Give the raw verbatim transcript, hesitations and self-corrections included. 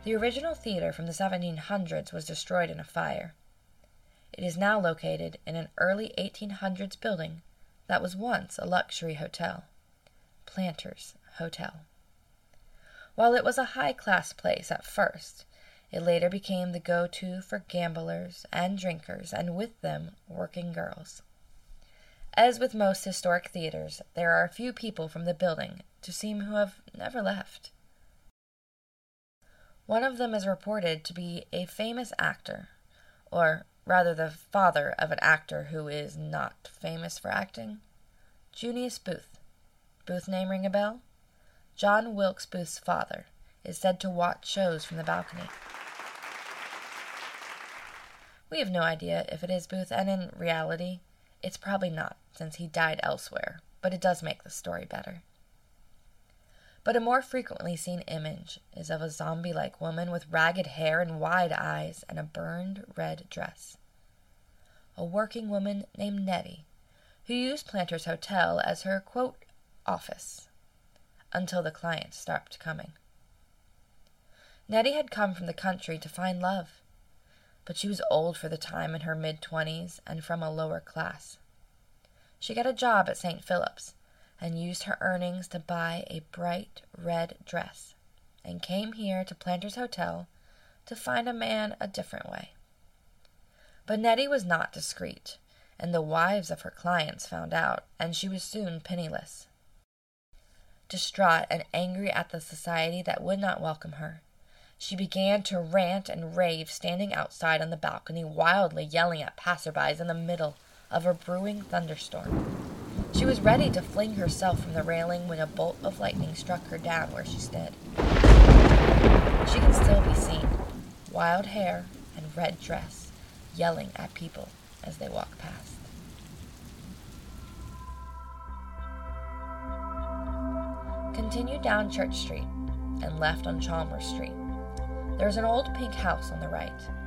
The original theater from the seventeen hundreds was destroyed in a fire. It is now located in an early eighteen hundreds building that was once a luxury hotel, Planters Hotel. While it was a high-class place at first, it later became the go-to for gamblers and drinkers, and with them, working girls. As with most historic theaters, there are a few people from the building to seem who have never left. One of them is reported to be a famous actor, or rather the father of an actor who is not famous for acting, Junius Booth. Booth name ring a bell? John Wilkes Booth's father is said to watch shows from the balcony. We have no idea if it is Booth, and in reality, it's probably not, since he died elsewhere, but it does make the story better. But a more frequently seen image is of a zombie-like woman with ragged hair and wide eyes and a burned red dress. A working woman named Nettie, who used Planters Hotel as her, quote, office, until the clients stopped coming. Nettie had come from the country to find love, but she was old for the time, in her mid-twenties, and from a lower class. She got a job at Saint Philip's, and used her earnings to buy a bright red dress, and came here to Planters Hotel to find a man a different way. But Nettie was not discreet, and the wives of her clients found out, and she was soon penniless. Distraught and angry at the society that would not welcome her, she began to rant and rave, standing outside on the balcony, wildly yelling at passerbys in the middle of a brewing thunderstorm. She was ready to fling herself from the railing when a bolt of lightning struck her down where she stood. She can still be seen, wild hair and red dress, yelling at people as they walk past. Continue down Church Street and left on Chalmers Street. There is an old pink house on the right.